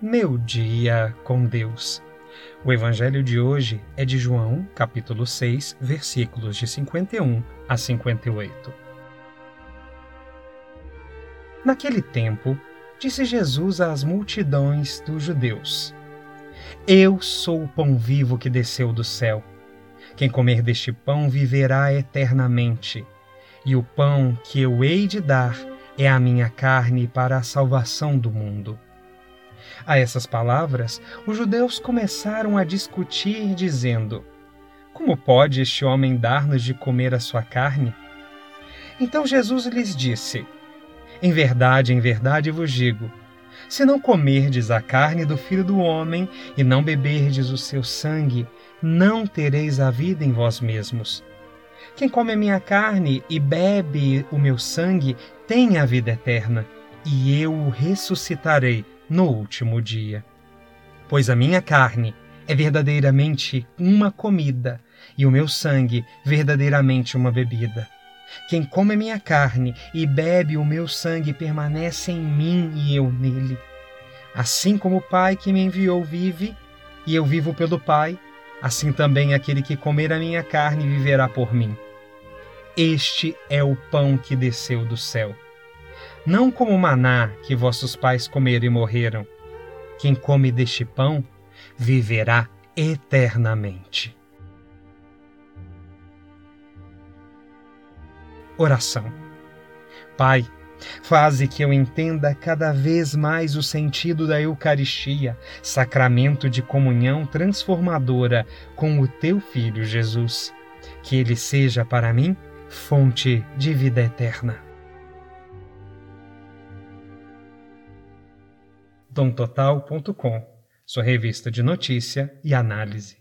meu dia com Deus. O evangelho de hoje é de João, capítulo 6, versículos de 51 a 58. Naquele tempo, disse Jesus às multidões dos judeus: Eu sou o pão vivo que desceu do céu. Quem comer deste pão viverá eternamente. E o pão que eu hei de dar é a minha carne para a salvação do mundo. A essas palavras, os judeus começaram a discutir, dizendo: Como pode este homem dar-nos de comer a sua carne? Então Jesus lhes disse: em verdade vos digo, se não comerdes a carne do Filho do Homem e não beberdes o seu sangue, não tereis a vida em vós mesmos. Quem come a minha carne e bebe o meu sangue tem a vida eterna, e eu o ressuscitarei no último dia. Pois a minha carne é verdadeiramente uma comida, e o meu sangue verdadeiramente uma bebida. Quem come a minha carne e bebe o meu sangue permanece em mim e eu nele. Assim como o Pai que me enviou vive, e eu vivo pelo Pai, assim também aquele que comer a minha carne viverá por mim. Este é o pão que desceu do céu. Não como o maná que vossos pais comeram e morreram. Quem come deste pão viverá eternamente. Oração. Pai, faze que eu entenda cada vez mais o sentido da Eucaristia, sacramento de comunhão transformadora com o Teu Filho Jesus. Que ele seja para mim fonte de vida eterna. domtotal.com, sua revista de notícia e análise.